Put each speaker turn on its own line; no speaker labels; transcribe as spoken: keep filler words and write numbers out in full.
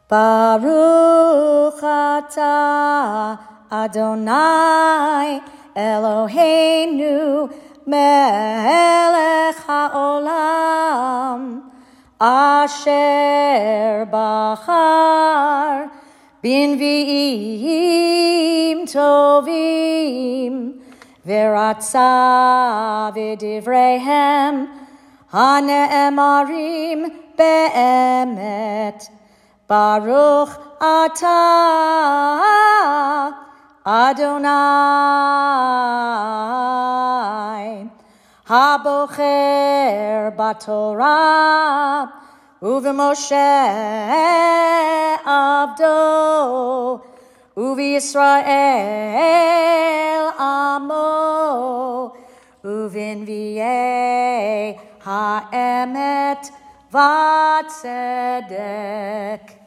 Baruch atah Adonai Eloheinu melech haolam asher bachar binviim tovim v'ratza v'divreihem hane'emarim be'emet. Baruch atah Adonai habocher batorah uveMoshe avdo uveYisrael amo uvinviei ha'emet v'tzedek.